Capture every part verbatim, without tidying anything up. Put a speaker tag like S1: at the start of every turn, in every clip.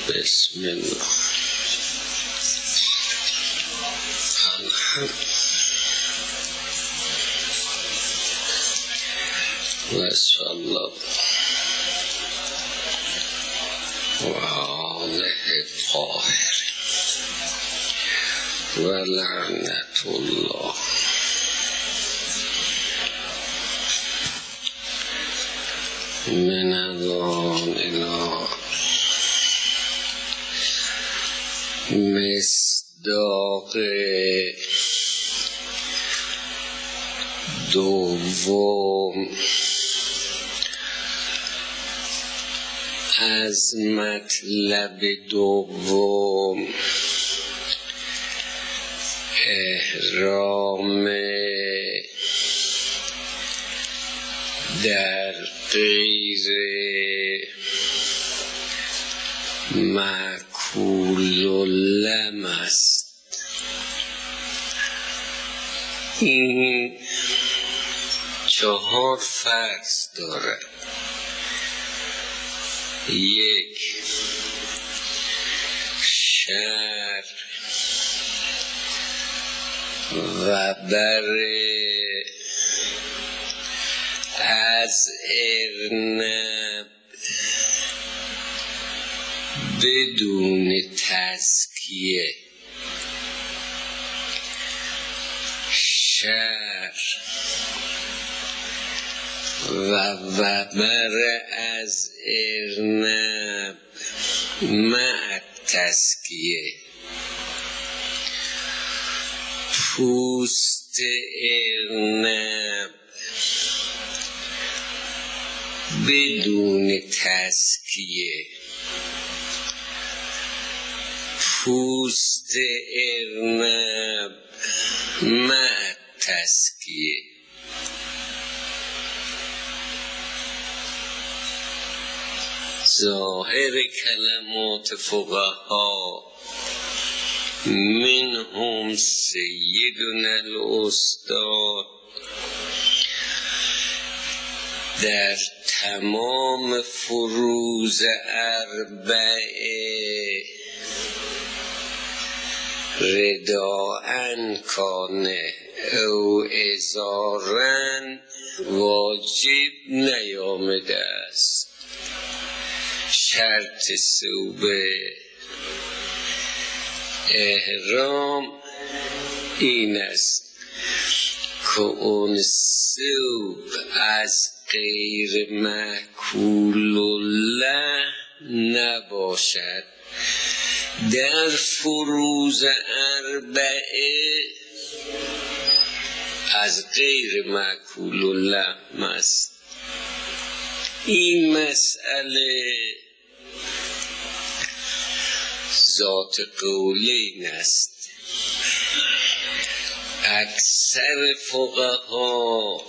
S1: بسم الله و صلی الله و آله الطاهرین و لعنت الله من الان الی مصداق دوم از مطلب دوم احرام در غیر مأکول اللحم است. این چهار فرض دارد. یک، شرع و بره از ارنب بدون تزکیه. شرع و وبر از ارنب مع تزکیه. پوست ارنب بدون تزکیه. پوست ارنب مع تزکیه. ظاهر کلمات فقها منهم سیدنا الاستاد در تمام فروض اربعه رداءً کانه او ازاراً واجب نیامده است. شرط صوبه احرام این است که اون صوب از غیر مأکول اللحم نباشد. در فروض اربعه از غیر مأکول اللحم است. این مسئله ذات قولین است. اکثر فقها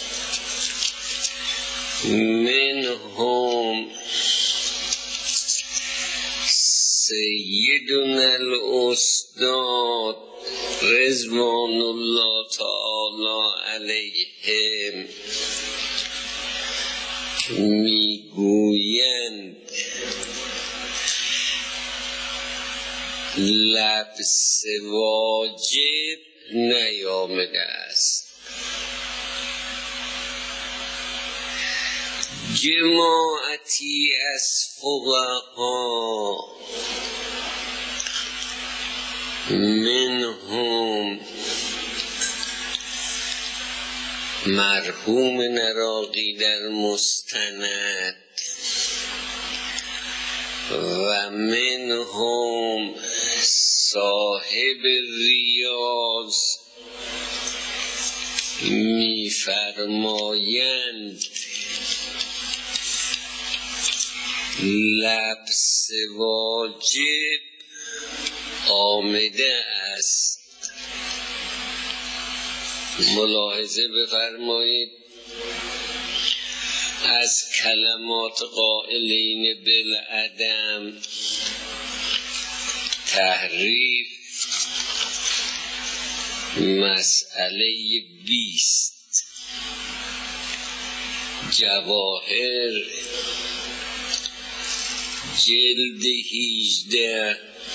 S1: منهم سیدنا الاستاد رضوان الله تعالی علیهم میگویند لبس واجب نیامده است. جماعتی از فقها منهم مرحوم نراقی در مستند و منهم صاحب ریاض می‌فرمایند لبس واجب آمده است. ملاحظه بفرمایید از کلمات قائلین بالعدم تحریف مسئله بیست. جواهر جلد هیجده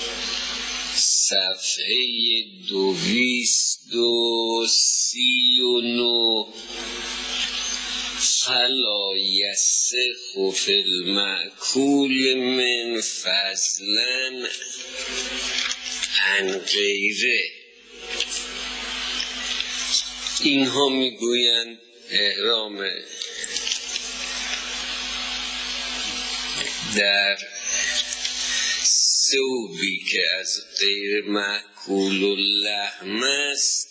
S1: صفحه دویست و سی و نو. فلا یصح فی المأکول من فضلا عن غیره. اینها میگویند احرام در ثوبی که از غیر مأکول اللحم است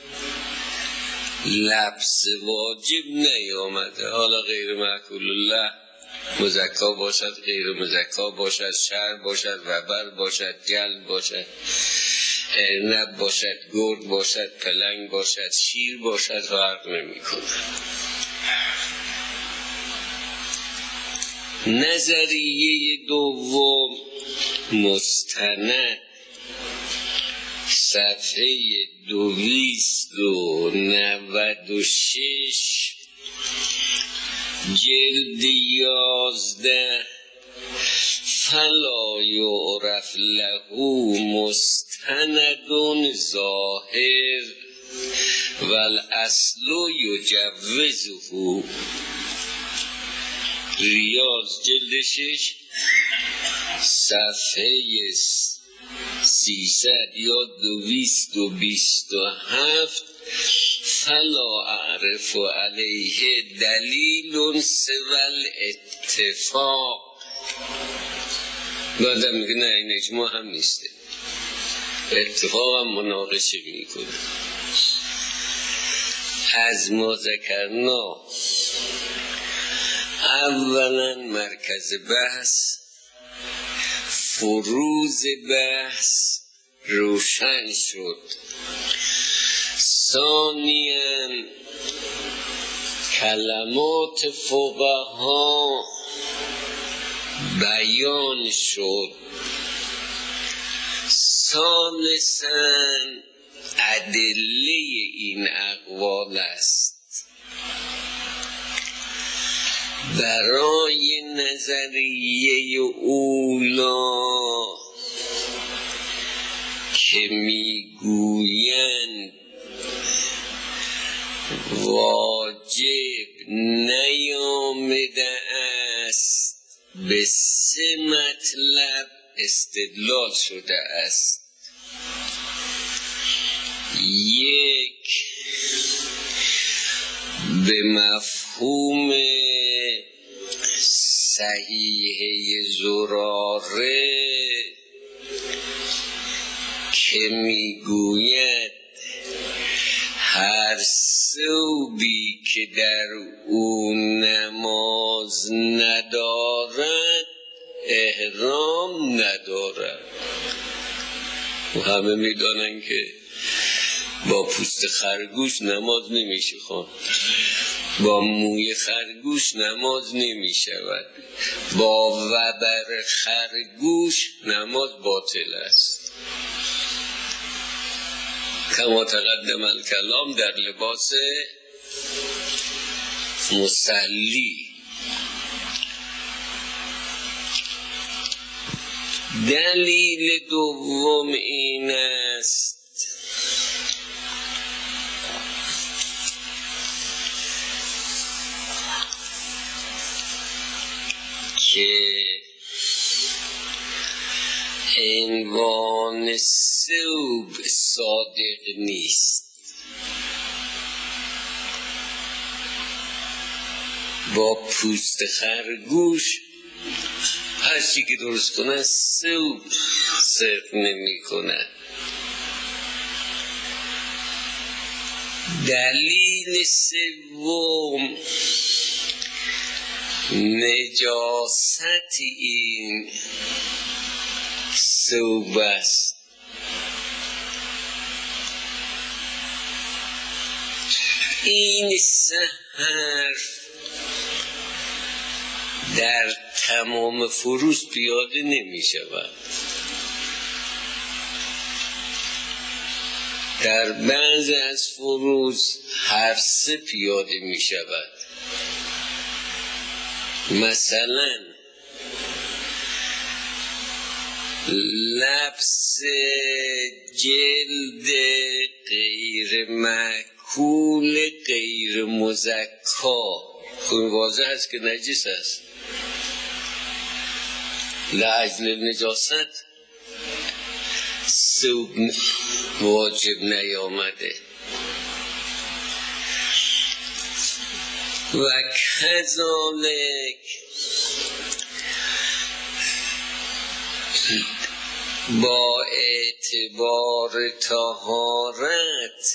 S1: لبس واجب نیامده. حالا غیر مأکول اللحم مزکا باشد، غیر مزکا باشد، شر باشد، وبر باشد، جلد باشد، ارنب باشد، گرگ باشد، پلنگ باشد، شیر باشد، فرق نمی کنه. نظریه دوم مستند صفحه دویست و نود و شش جلد یازده. فلا یعرف له مستند ظاهر والاصل یجوزه. ریاض جلد شش صفحه سیصد یا دویست و بیست و هفت. فلا اعرف علیه دلیل سوی الاتفاق. بعدم میگه نه این اجماع هم نیسته، اتفاق هم مناقشه میکنه. از ما ذکرنا اولا مرکز بحث، فروز بحث روشن شد. ثانیاً کلمات فقها بیان شد. ثالثاً ادله این اقوال است. برای نظریه اولا که میگویند واجب نیامده است، به سه مطلب استدلال شده است. یک، به مفهوم صحیحه زراره که میگوید هر ثوبی که در او نماز ندارد احرام ندارد. و همه میدانن که با پوست خرگوش نماز نمیشه خواند، با موی خرگوش نماز نمی شود، با وبر خرگوش نماز باطل است. کما تقدم الکلام در لباس مصلی. دلیل دوم این است که عنوان ثوب صادق نیست. با پوست خرگوش هر چی که درست کنه ثوب صرف نمی کنه. دلیل سوم نجاست این ثوب است. این سه حرف در تمام فروز پیاده نمی شود. در بعض از فروز هر سه پیاده می شود. مثلا لبس جلد غیر مأکول غیر مزکا خون واضح است که نجس است، لعجل نجاست ثوب واجب نیامده. و کذالک با اعتبار طهارت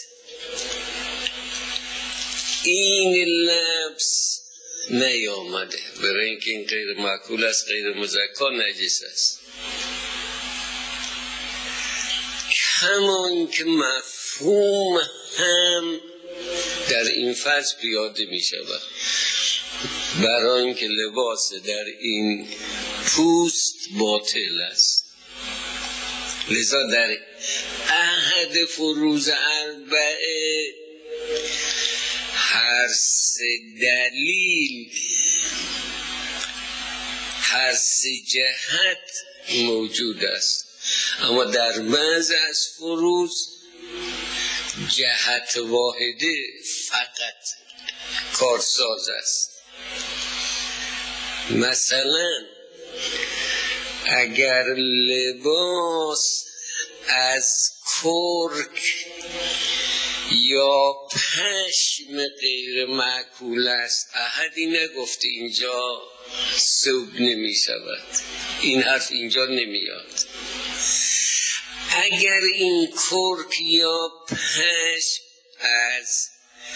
S1: این لبس نیامده، برای اینکه این غیر مأکول است، غیر مزکا، نجس است. همان که مفهوم هم در این فصل پیاده می شود، برای اینکه لباس در این پوست باطل است. لذا در احد فروض اربعه هر سه دلیل، هر سه جهت موجود است، اما در بعض از فروض جهت واحده فقط کارساز است. مثلا اگر لباس از کرک یا پشم غیر مأکول است، احدی نگفته اینجا ثوب نمی شود، این حرف اینجا نمیاد. اگر این کرک یا پشم از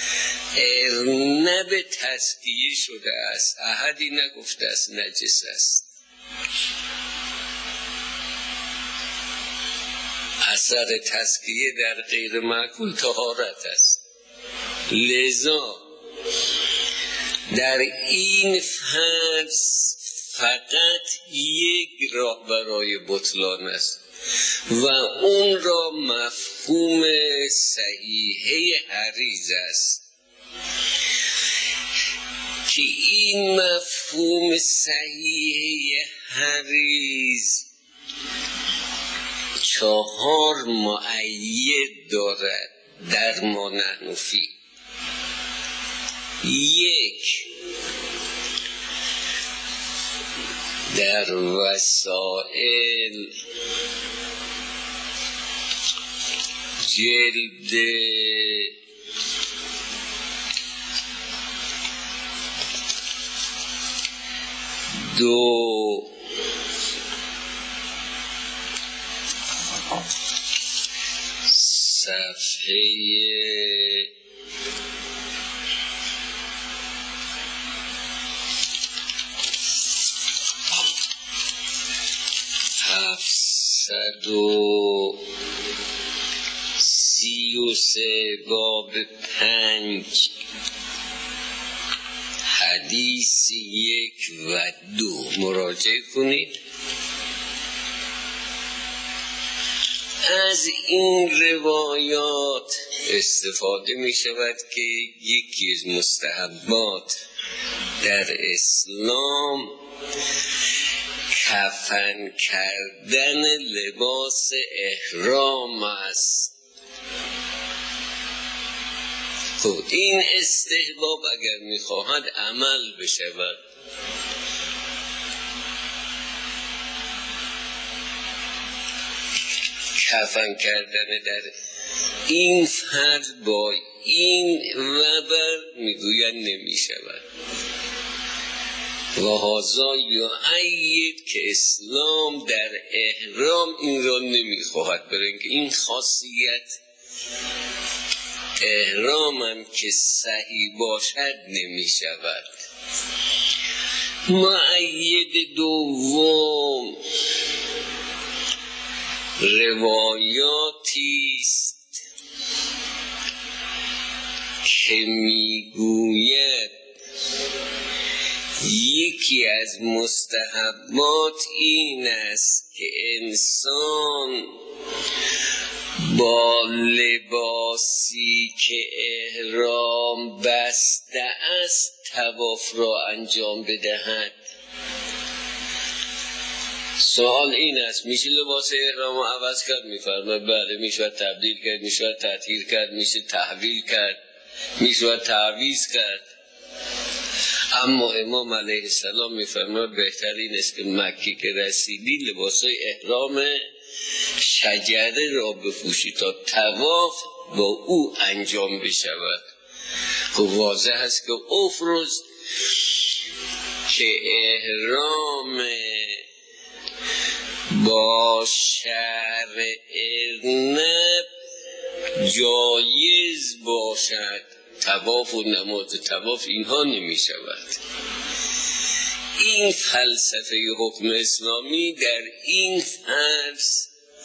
S1: ارنب تسقیه شده است، احدی نگفته است نجس است. اثر تسقیه در غیر مأکول طهارت است. لذا در این فرض فقط یک راه برای بطلان است و اون را مفهوم صحیحه حریز است که این مفهوم صحیحه حریز چهار مؤید دارد در ما نحن فی. یک، در وسائل جلد دو صفحه هفتصد و سی و سه باب پنج حدیث یک و دو مراجعه کنید. از این روایات استفاده می شود که یکی از مستحبات در اسلام کفن کردن لباس احرام است. خب این استحباب اگر می خواهد عمل بشود، کفن کردن در این فرض با این وبر میگوید نمی شود. و هذا یؤید که اسلام در احرام این را نمی خواهد، برای اینکه این خاصیت احرام هم که صحیح باشد نمی شود. مؤید دوم روایاتی است که میگوید یکی از مستحبات این است که انسان با لباسی که احرام بسته است طواف را انجام بدهد. سوال این است میشه لباس احرام رو عوض کرد؟ میفرماید بله میشه تبدیل کرد، میشه تطهیر کرد، میشه تحویل کرد، میشه تعویض کرد. اما امام علیه السلام میفرماید بهترین است که مکی که رسیدی لباسای احرام شجره را بپوشی تا طواف با او انجام بشود. خب واضح است که افرز که احرام با شعر ارنب جایز باشد، طواف و نماز طواف اینها نمی شود. این فلسفه حکم اسلامی در این فرض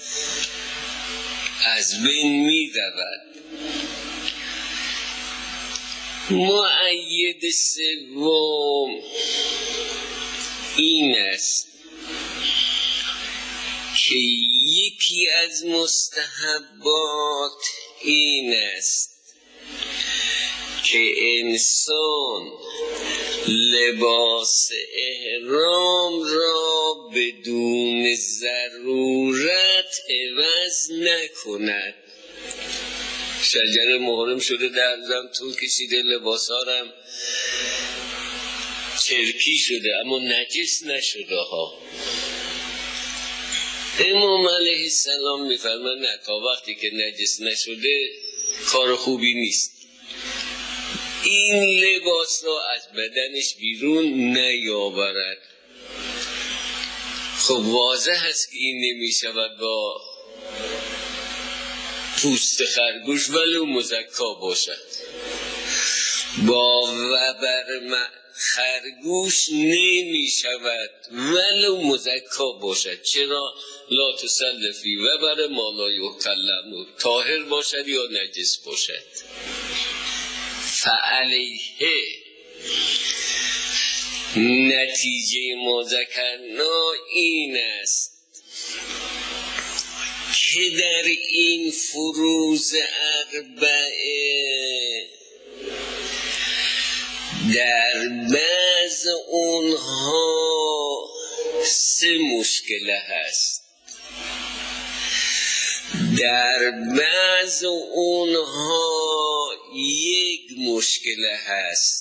S1: از بین می رود. مؤید سوم این است که یکی از مستحبات این است که انسان لباس احرام را بدون ضرورت عوض نکند. شجره محرم شده در زم طول کشیده، لباس ها هم چرکی شده اما نجس نشده ها. امام علیه السلام میفرماید نه، تا وقتی که نجس نشده کار خوبی نیست این لباس را از بدنش بیرون نیاورد. خب واضح هست که این نمی شود با پوست خرگوش ولو مزکا باشد. با وبر خرگوش نمی شود ولو مزکا باشد. چرا؟ لا تسلفی وبر ما لا یکلم، طاهر باشد یا نجس باشد. فعلیه نتیجه ما ذکرنا این است که در این فروض اربعه در بعض اونها سه مشکل هست. در بعض اونها یک مشکل هست،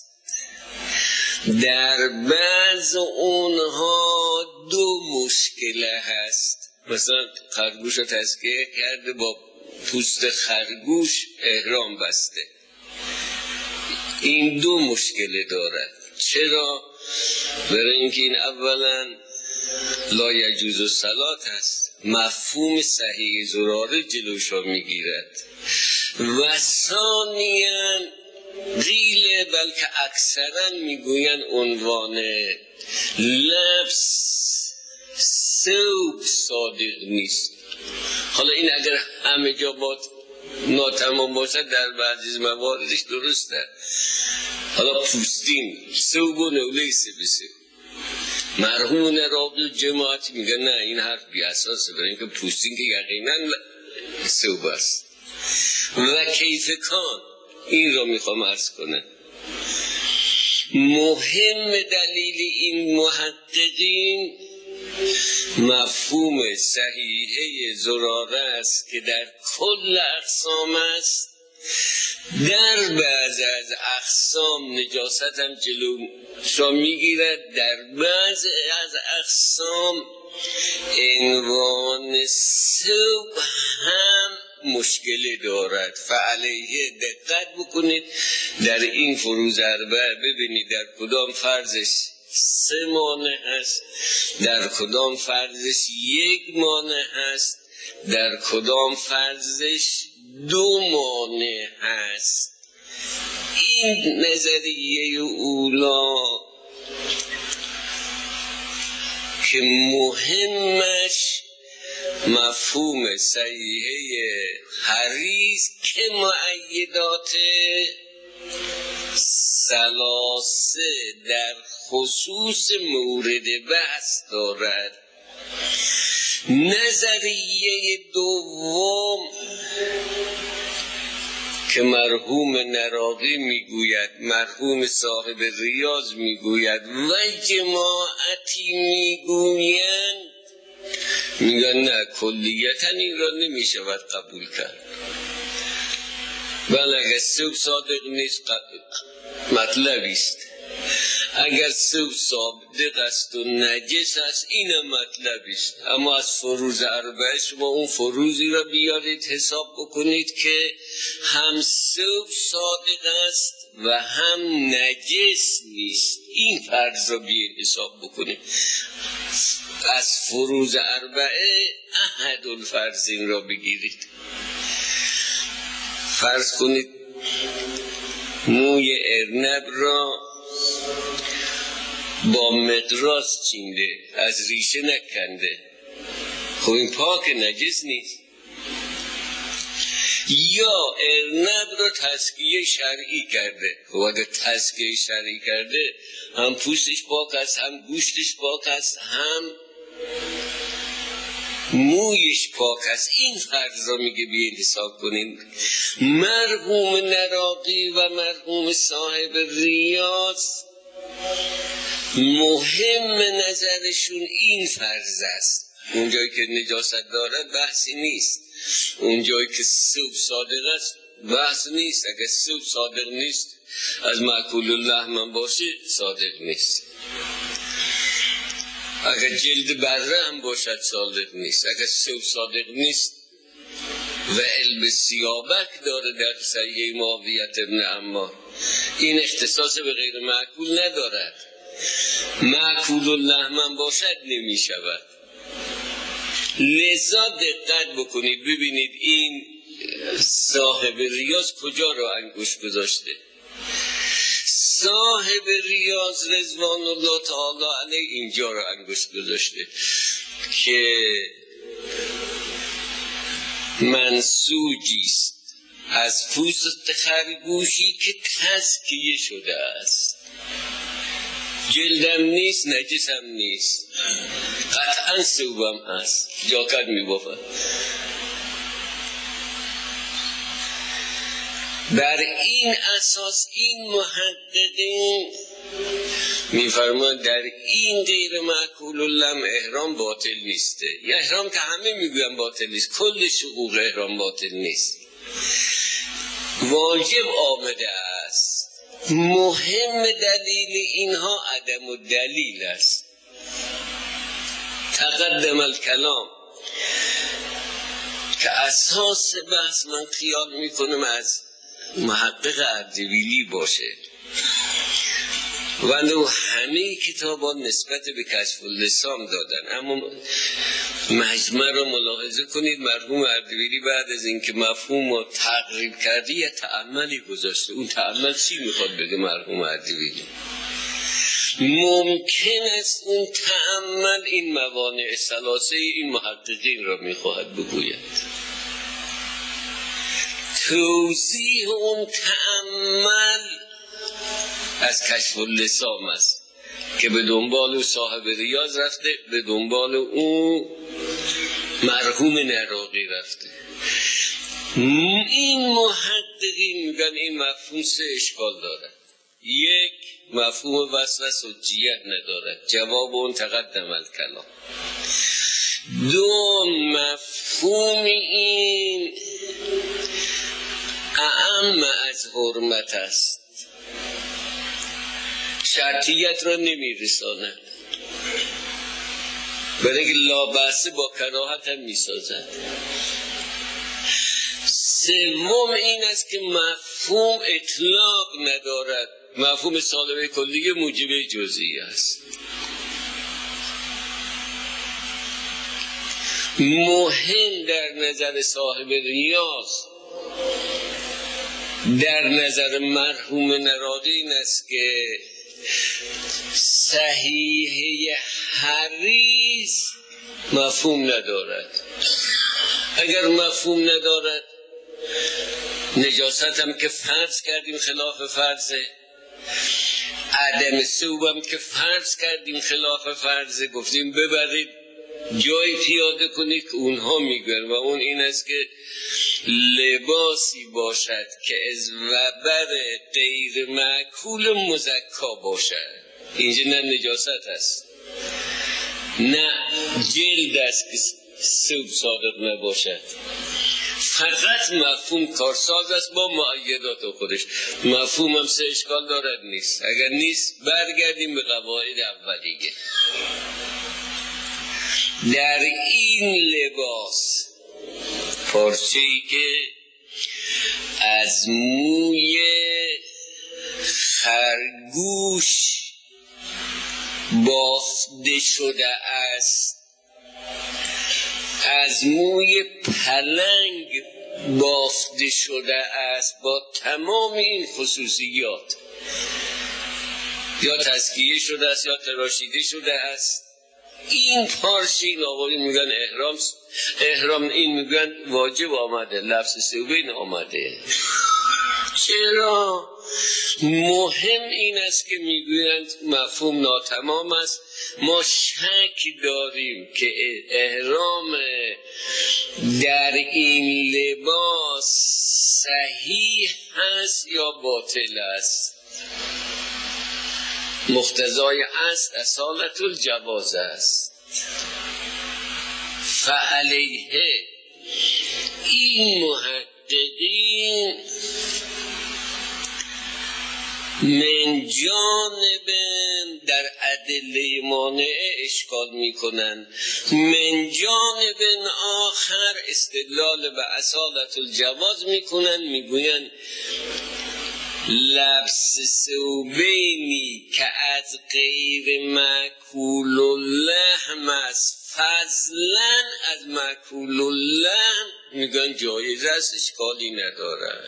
S1: در بعض اونها دو مشکل هست. مثلا خرگوش رو تذکیه کرده، با پوست خرگوش احرام بسته، این دو مشکل دارد. چرا؟ برای اینکه این اولا لا یجوز الصلاة هست، مفهوم صحیح زراره جلوش را میگیرد، و ثانیاً قیل بلکه اکثرا میگوین عنوان لبس ثوب صادق نیست. حالا این اگر همه جا با ناتمام باشد در بعضی مواردش درسته. حالا پوستین ثوب و نولیسه بسه مرحوم نرابط جماعتی میگن نه این حرف بی اساسه، برای اینکه پوستین که یقینا ثوب است. و کیف کان این را میخوام عرض کنه. مهم دلیل این محققین مفهوم صحیحه زراره است که در کل اقسام است. در بعض از اقسام نجاست هم جلو را میگیرد، در بعض از اقسام عنوان ثوب هم مشکلی دارد. فعلیه دقت بکنید در این فروض اربعه، ببینید در کدام فرضش سه مانع هست، در کدام فرضش یک مانع هست، در کدام فرضش دو مانع هست. این نظریه اولا که مهمش مفهوم صحیحه حریص که مؤیدات ثلاثه در خصوص مورد بحث دارد. نظریه دوم که مرحوم نراقی میگوید، مرحوم صاحب ریاض میگوید و جماعتی میگویند میگن نه کلیتا این را نمیشود قبول کرد. بله اگر صوف صادق نیست مطلبی است، اگر صوف صادق است و نجس است اینم مطلبی است. اما از فروض اربعه شما اون فروضی را بیارید حساب بکنید که هم صوف صادق است و هم نجس نیست، این فرض را بیارید حساب بکنید. از فروض اربعه احد الفرضین را بگیرید. فرض کنید موی ارنب را با مقراض چینده، از ریشه نکنده، خب این پاک نجس نیست. یا ارنب را تزکیه شرعی کرده، خب اگر تزکیه شرعی کرده هم پوستش پاک است، هم گوشتش پاک است، هم مویش پاک است. این فرض را میگه بیاین حساب کنین. مرحوم نراقی و مرحوم صاحب ریاض مهم نظرشون این فرض است. اونجایی که نجاست دارد بحثی نیست، اونجایی که صوف صادق است بحث نیست. اگر صوف صادق نیست از مأکول اللحم باشه صادق نیست، اگر جلد بره هم باشد صادق نیست. اگر صوف صادق نیست و علم سیابک داره در صحیح معاویت ابن عمار، این اختصاص به غیر مأکول ندارد. مأکول اللحم باشد نمی شود. لذا دقت بکنید ببینید این صاحب ریاض کجا را انگوش گذاشته. صاحب ریاض رضوان الله تعالی علیه اینجا را انگوش گذاشته که منسوجی است از پوست خرگوشی که تزکیه شده است، جلدم نیست نجسم نیست، قطعا ثوبم هست، جاکت می بافد. بر این اساس این محققین میفرمان در این غیر مأکول اللحم احرام باطل نیسته. یا احرام که همه میگوین باطل نیست، کل شقوق احرام باطل نیست، واجب آمده است. مهم دلیل اینها عدم الدلیل است. تقدم الکلام که اساس بحث من خیال میکنم از محقق اردبیلی باشه و نو همه کتابان نسبت به کشف اللسان دادن. اما مجمع را ملاحظه کنید مرحوم اردبیلی بعد از اینکه مفهوم رو تقریب کرده یه تأملی گذاشته. اون تأمل چی میخواد بگه مرحوم اردبیلی؟ ممکن است اون تأمل این موانع ثلاثه این محققین را میخواهد بگوید. توضیح اون تأمل از کشف اللسان است که به دنبال صاحب ریاض رفته، به دنبال اون مرحوم نراقی رفته. این محققین میگن این مفهوم سه اشکال داره. یک، مفهوم وسوسه و حجیت ندارد، جواب اون تقدم الکلام. دو، مفهوم این اعم از حرمت است، شرطیت را نمی رساند، برای که لابسه با کراهت هم می سازد. سوم این است که مفهوم اطلاق ندارد، مفهوم سالمه کلیه موجب جزئی است. مهم در نظر صاحب ریاض، در نظر مرحوم نراقی این است که صحیحه حریص مفهوم ندارد. اگر مفهوم ندارد، نجاست هم که فرض کردیم خلاف فرضه، عدم ثوبم که فرض کردیم خلاف فرضه، گفتیم ببرید جای پیاده کنید که اونها میگن و اون این است که لباسی باشد که از وبر غیر مأکول مزکا باشد. اینجا نه نجاست است نه جلد است که سود صادق نباشد. فقط مفهوم کارساز است با مؤیدات خودش. مفهوم هم سه اشکال دارد نیست. اگر نیست برگردیم به قواعد اولیه. در این لباس پارچه‌ای که از موی خرگوش بافته شده است، از موی پلنگ بافته شده است، با تمام این خصوصیات یا تسکیه شده است یا تراشیده شده است. این پارچه این آقایی میگن احرام احرام این میگن واجب آمده، لفظ سوبین آمده. چرا؟ مهم این است که میگویند مفهوم ناتمام است. ما شک داریم که احرام در این لباس صحیح است یا باطل است. مقتضای اصل اصالت الجواز است. فعلیه این محققین من جانب در ادله مانعه اشکال میکنن، من جانب آخر استدلال به اصالت الجواز میکنن، میگوین لبس ثوبینی که از غیر مأکول اللحم است فضلا از مأکول اللحم میگن جایز است، اشکالی ندارد.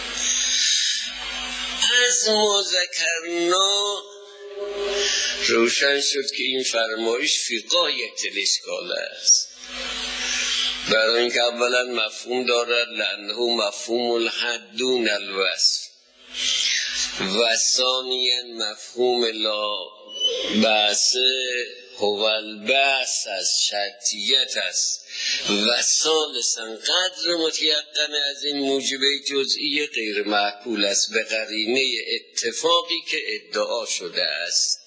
S1: از ما ذکرنا روشن شد که این فرمایش فی غایت الاشکال است، برای اینکه اولا مفهوم دارد لانه مفهوم الحد دون الوصف و ثانیا مفهوم لا بأس هو البأس از شرطیت است و ثالثا قدر متیقن از این موجبه جزئی غیر معقول است به قرینه اتفاقی که ادعا شده است.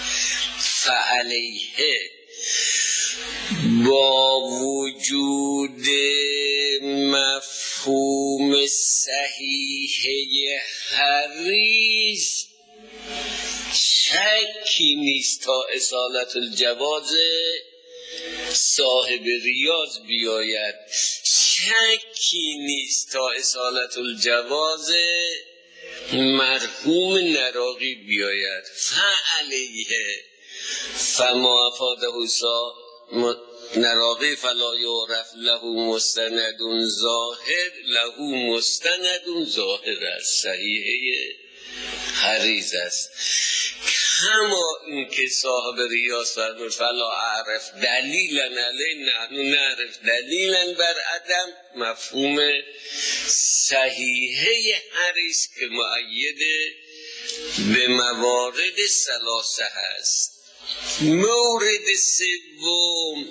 S1: فعلیه با وجود مفهوم صحیح حریص شکی نیست تا اصالت الجواز صاحب ریاض بیاید، شکی نیست تا اصالت الجواز مرحوم نراقی بیاید. فعلیه فما افاده سا نراقی فلا یعرف له مستند ظاهر له مستند ظاهر است، صحیحه حریز است. کما این که صاحب ریاض فرمود فلا اعرف دلیلا علی نحن نعرف دلیلا بر عدم، مفهوم صحیحه حریز که مؤید به موارد ثلاثه هست. مورد سوم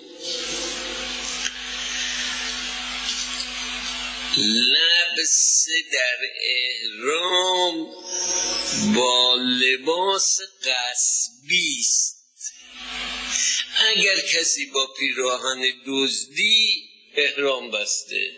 S1: لبس در احرام با لباس قصبی است. اگر کسی با پیراهن دزدی احرام بسته،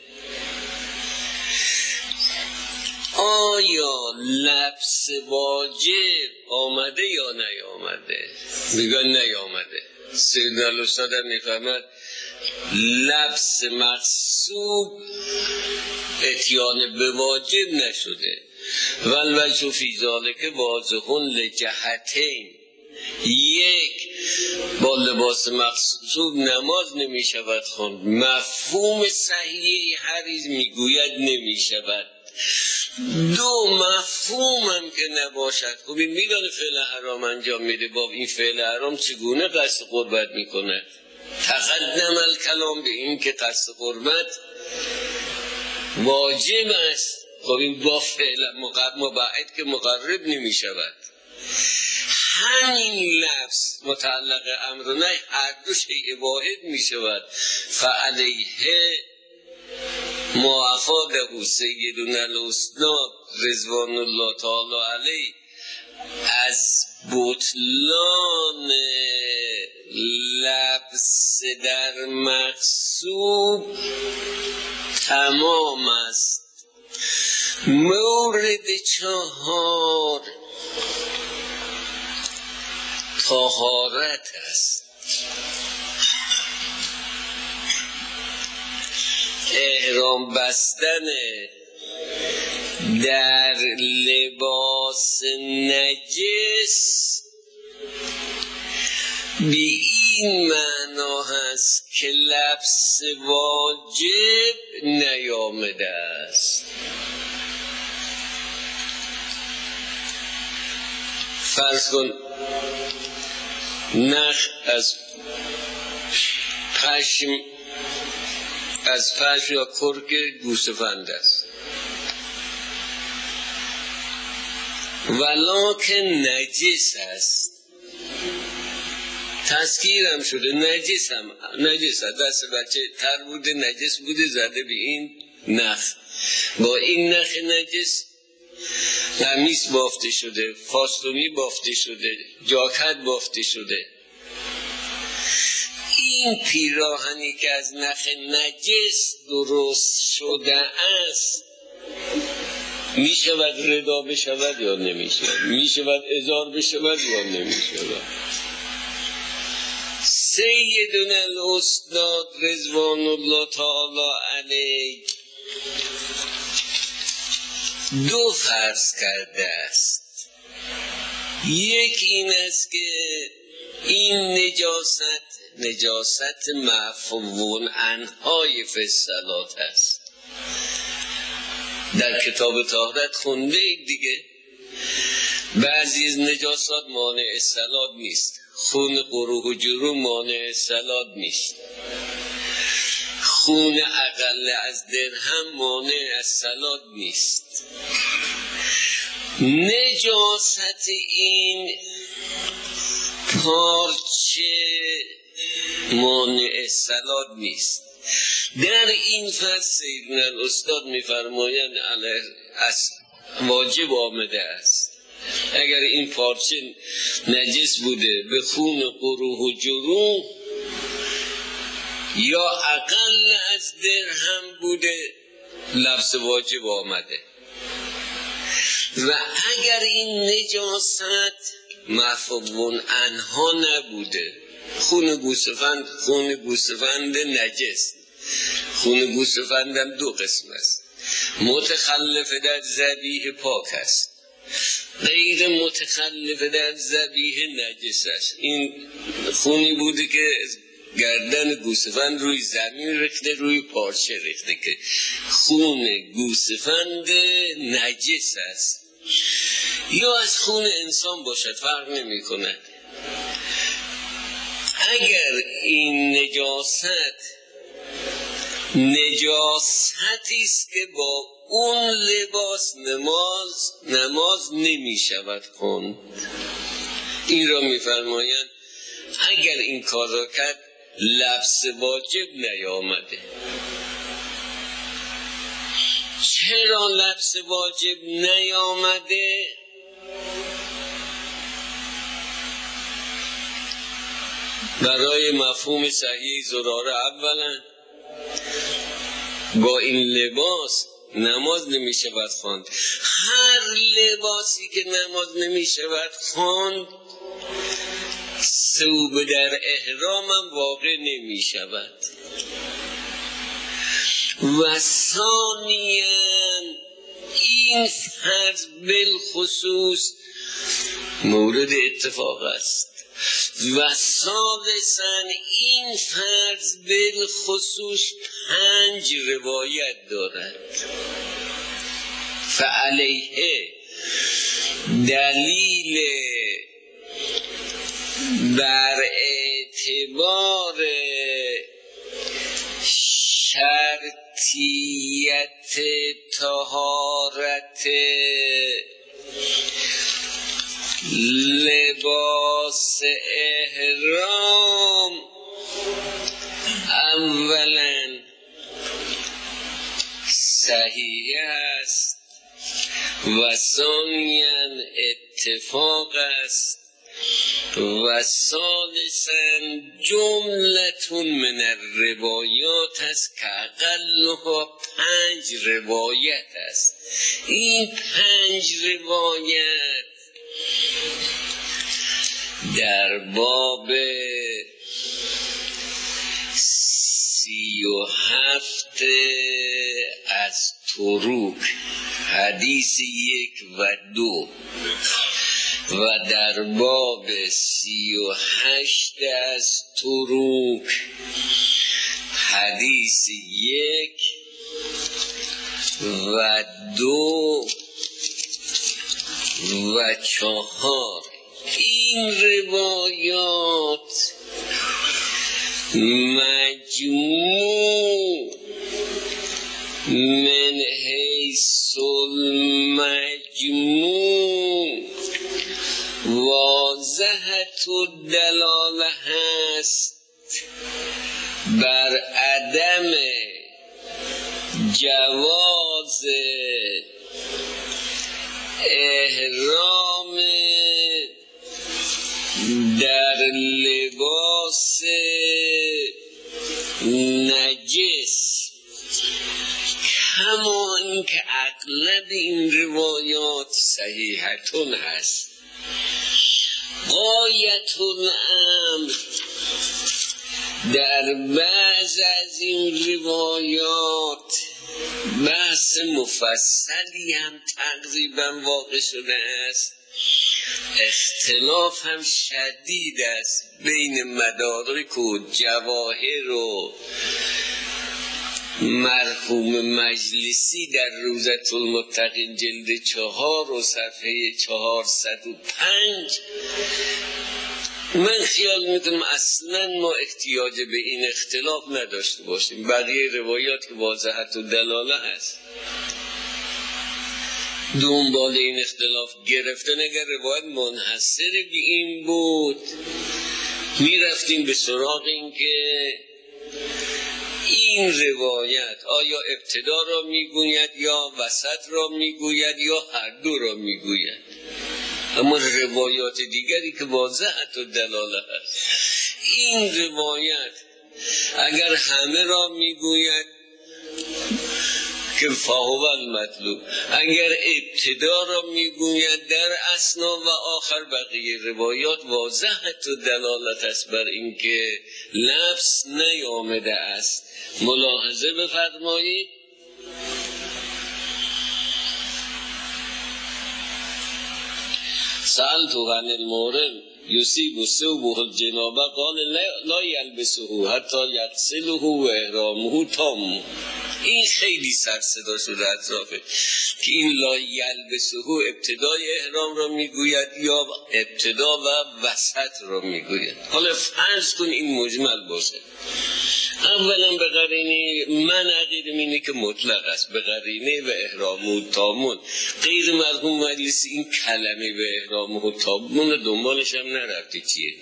S1: آیا لبس واجب آمده یا نیامده؟ میگن نیامده. سیدنا الاستاد هم میفهمد لبس مقصوب اتیان به واجب نشده. والوجه فی ذالک واضح لجهتین، یک با لباس مقصوب نماز نمی شود خواند، مفهوم صحیح حریز میگوید نمی شود. دو مفهومم که نباشد. خب این میدانه فعل حرام انجام میده، با این فعل حرام چگونه قصد قربت میکنه؟ تقدم الکلام به این که قصد قربت واجب است. خب این با فعل مبعد که مقرب نمی شود. همین لفظ متعلق امر نه هر دو شیء واحد می شود. فعلیه ما افاده سیدنا الاستاد رضوان الله تعالی علیه از بطلان لبس در مقصود تمام است. مورد چهار طهارت است. احرام بستن در لباس نجس به این معنا هست که لبس واجب نیامده است. فرض کن نخ از پشم از پشم یا کرک گوسفند است، ولکن نجس است. تذکیر هم شده نجس هم نجس است. دست بچه تر بوده نجس بوده زده به این نخ، با این نخ نجس قمیص بافته شده، فاستونی بافته شده، جاکت بافته شده. این پیراهنی که از نخ نجس درست شده است می شود ردا بشود یا نمی شود؟ می شود ازار بشود یا نمی شود؟ سیدنا الاستاد رضوان الله تعالی علیه دو فرض کرده است. یک این است که این نجاست نجاست معفوون عنهای فی الصلات است. در کتاب طهارت خونده اید دیگه، بعضی از نجاسات مانع صلات نیست. خون قروح و جروح مانع صلات نیست. خون اقل از درهم مانع از صلات نیست. نجاست این پارچه مانع صلات نیست. در این فصل سیدنا الاستاد می‌فرمایند علیه اصل واجب آمده است اگر این پارچه نجس بوده به خون قروح و جروح یا اقل از درهم بوده لبس واجب آمده، و اگر این نجاست معفوون عنها نبوده، خون گوسفند خون گوسفند نجس، خون گوسفند هم دو قسم است، متخلف در ذبیح پاک است، غیر متخلف در ذبیح نجس است. این خونی بوده که گردن گوسفند روی زمین ریخته، روی پارچه ریخته، که خون گوسفند نجس است، یا از خون انسان باشد فرق نمی کند. اگر این نجاست نجاستی است که با اون لباس نماز نماز نمی شود خوند، این را می فرمایند اگر این کار را کرد لبس واجب نیامده. چرا لبس واجب نیامده؟ برای مفهوم صحیح زراره اولا با این لباس نماز نمی شود خواند. هر لباسی که نماز نمی شود خواند ثوب در احرام هم واقع نمی شود. و ثانیاً این فرض بالخصوص مورد اتفاق است، و ثالثاً این فرض بالخصوص پنج روایت دارد. فعلیه دلیل بر اعتبار شرطیت طهارت لباس احرام اولا صحیح است و ثانیاً اتفاق است و ثالثاً جملتون من الروایات است که اقلها پنج روایت است. این پنج روایت در باب سی و هفت از تروک، حدیث یک و دو، و در باب سی و هشت از تروک، حدیث یک و دو و چهار. این روایات مجموع من حیث المجموع واضحة الدلاله هست بر عدم جواز احرام در لباس نجس، کما اینکه اغلب این روایات صحیحتون هست. غایت الامر در بعض از این روایات بحث مفصلی هم تقریبا واقع شده است، اختلاف هم شدید است بین مدارک و جواهر و مرحوم مجلسی در روضة المتقین جلد چهار و صفحه چهارصد و پنج. من خیال میکنم اصلا ما احتیاج به این اختلاف نداشته باشیم، بقیه روایات که واضحت و دلاله هست. دنبال این اختلاف گرفتن اگر روایت منحصر به این بود میرفتیم به سراغ این که این روایت آیا ابتدا را میگوید یا وسط را میگوید یا هر دو را میگوید. اما روایات دیگری که واضحت و دلاله هست، این روایت اگر همه را میگوید که فهو المطلوب، اگر ابتدا را میگوید در اثنا و آخر، بقیه روایات واضحت و دلالت است بر اینکه لفظ نیامده است. ملاحظه بفرمایید. سألت عن المحرم یصیب ثوبه الجنابه قال لا یلبسه حتی یغسله و احرامه تام. این خیلی سر صدا شده اطرافه که این لا یلبسه ابتدای احرام را میگوید یا ابتدا و وسط را میگوید. حالا فرض کن این مجمل باشه. اولا به قرینه، من عقیدم اینه که مطلق است، به قرینه و احرامه تامون. غیر مرحوم مجلسی این کلمه به احرامه تامون دنبالش هم نرفتی چیه.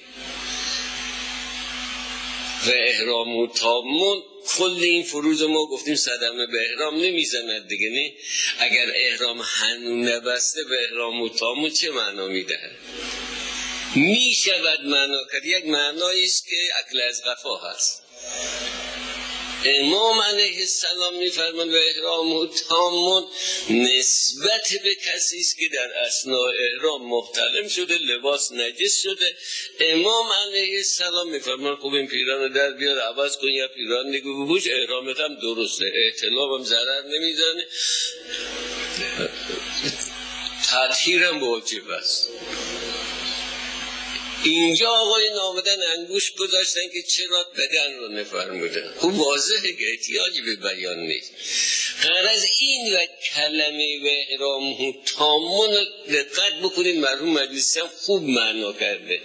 S1: و احرامه تامون کل این فروض ما گفتیم صدمه به احرام نمیزند دیگه، نه؟ اگر احرام هنوز نبسته به احرام تامون چه معنا میده؟ میشود معنا کرد، یک معنایی است که اکل از قفا هست. امام علیه السلام میفرمان و احرام تامون نسبت به کسی است که در اثناء احرام محتلم شده، لباس نجس شده. امام علیه السلام میفرمان خوب این پیران در بیار عوض کن یا پیران نگو بپوش، احرامت هم درسته، احتلام هم ضرر نمیزنه، تطهیر هم واجب است. اینجا آقای آمدن انگوش گذاشتن که چرا بدن رو نفرمودن. خوب واضحه که احتیاجی به بیان نیست. غرض این و کلمه و احرامه تامون دقت بکنید، مرحوم مجلسی هم خوب معنا کرده.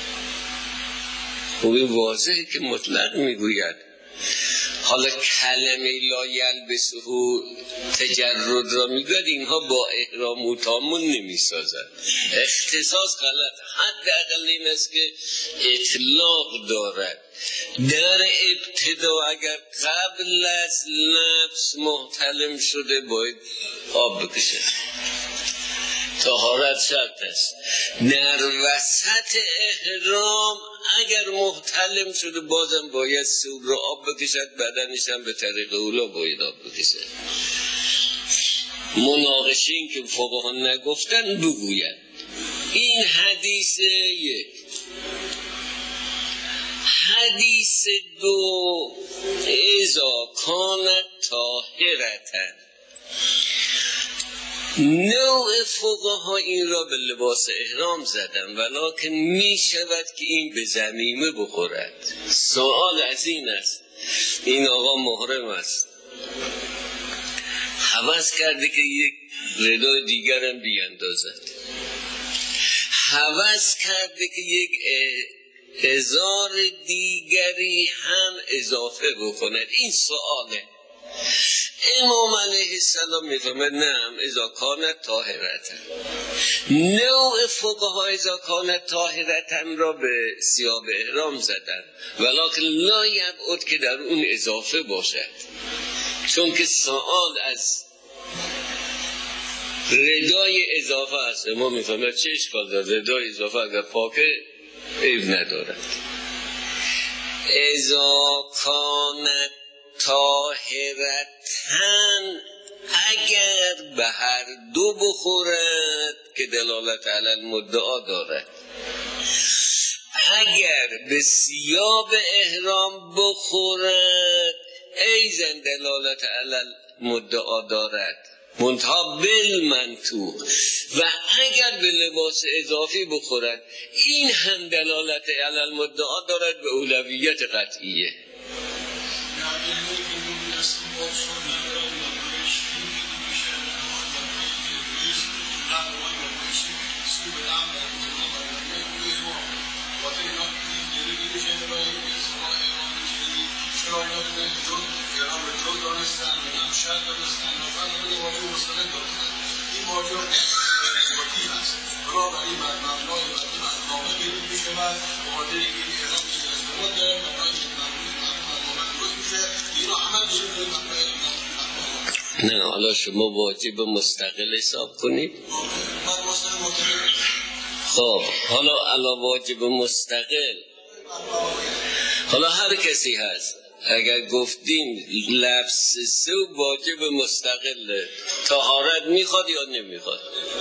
S1: خوب واضحه که مطلق میگوید. حالا کلمه لا یلبسه تجرد را میگوید، اینها با احرام تامون نمیسازد. اختصاص غلط. حداقل این است که اطلاق دارد. در ابتدا اگر قبل از لبس محتلم شده باید آب بکشه. طهارت شرط است. در وسط احرام اگر محتلم شده بازم باید ثوب رو آب بکشد، بدنش هم به طریق اولا باید آب بکشد. مناقشه این که فقها نگفتن بگوید. این حدیث یک. حدیث دو، اذا کانت طاهرةً. نوع فقها این را به لباس احرام زدن، ولکن می شود که این به ضمیمه بخورد. سوال از این است، این آقا محرم است، هوس کرده که یک ردای دیگرم بیاندازد، هوس کرده که یک ازار دیگری هم اضافه بکند. این سواله. امام علیه السلام میفرماید نعم اذا کانت طاهرةً. نوع فقها اذا کانت طاهرةً را به ثیاب احرام زدن، ولکن لا یبعد که در اون اضافه باشد، چون که سوال از ردای اضافه است. امام میفرماید چه اشکال داره، ردای اضافه اگر پاکه عیب ندارد. اذا کانت طاهرةً، اگر به هر دو بخورد که دلالت علی المدعا دارد. اگر به ثیاب احرام بخورد ایضا دلالت علی المدعا دارد، منتها بالمنطوق. و اگر به لباس اضافی بخورد این هم دلالت علی المدعا دارد به اولویت قطعیه. نه حالا شما واجب مستقل حساب کنید. خب حالا علا واجب مستقل، حالا هر کسی هست اگر گفتیم لبس سو واجب مستقله، طهارت میخواد یا نمیخواد؟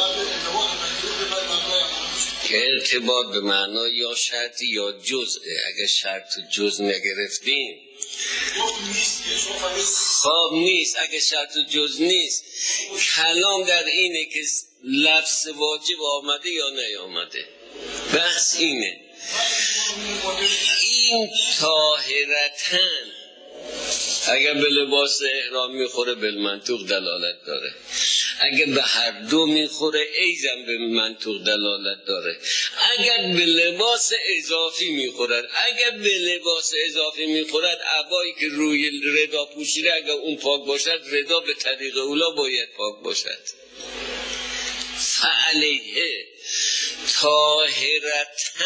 S1: که ارتباط به معنا یا شرطی یا جزءه. اگر شرط جزء نگرفتیم خب نیست. اگر شرط جزء نیست، کلام در اینه که لبس واجب آمده یا نیامده. بحث اینه. این طاهرةً اگر به لباس احرام میخوره به منطوق دلالت داره، اگر به هر دو میخوره ایزن به منطوق دلالت داره. اگر به لباس اضافی میخورد، اگر به لباس اضافی میخورد عبایی که روی ردا پوشیده اگر اون پاک باشد، ردا به طریق اولا باید پاک باشد. فعلیه طاهرةً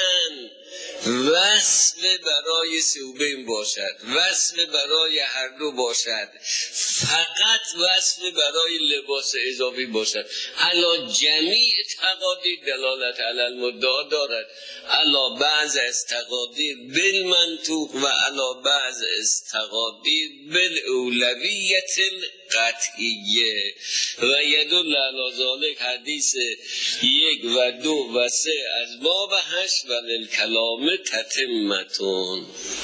S1: وصف برای ثوبین باشد، وصف برای هر دو باشد، فقط وصف برای لباس اضافی باشد. علا جمیع تقادیر دلالت علی المدعا دارد، علا بعض از تقادیر بالمنطوق و علا بعض از تقادیر بالاولویت القطعیه. و یدل علی ذلک حدیث یک و دو و سه از باب هشت و للکلام تتمتون.